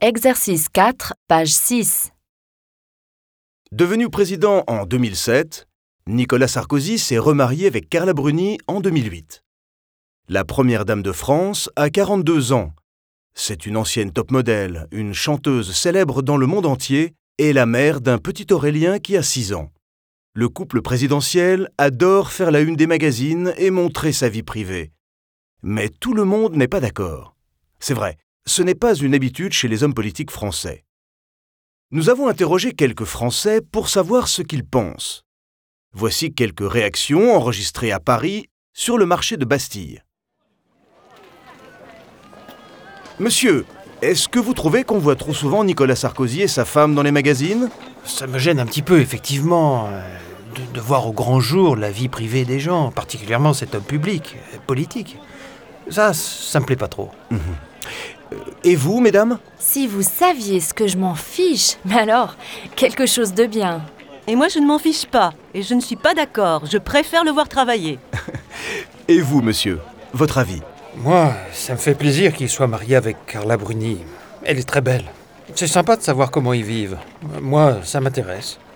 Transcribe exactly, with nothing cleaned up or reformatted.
Exercice quatre, page six. Devenu président en deux mille sept, Nicolas Sarkozy s'est remarié avec Carla Bruni en deux mille huit. La première dame de France a quarante-deux ans. C'est une ancienne top modèle, une chanteuse célèbre dans le monde entier et la mère d'un petit Aurélien qui a six ans. Le couple présidentiel adore faire la une des magazines et montrer sa vie privée. Mais tout le monde n'est pas d'accord. C'est vrai, ce n'est pas une habitude chez les hommes politiques français. Nous avons interrogé quelques Français pour savoir ce qu'ils pensent. Voici quelques réactions enregistrées à Paris sur le marché de Bastille. Monsieur, est-ce que vous trouvez qu'on voit trop souvent Nicolas Sarkozy et sa femme dans les magazines ? Ça me gêne un petit peu, effectivement, de, de voir au grand jour la vie privée des gens, particulièrement cet homme public, politique. Ça, ça me plaît pas trop. Mmh. Et vous, mesdames ? Si vous saviez ce que je m'en fiche, mais alors, quelque chose de bien. Et moi, je ne m'en fiche pas, et je ne suis pas d'accord. Je préfère le voir travailler. Et vous, monsieur ? Votre avis ? Moi, ça me fait plaisir qu'il soit marié avec Carla Bruni. Elle est très belle. C'est sympa de savoir comment ils vivent. Moi, ça m'intéresse.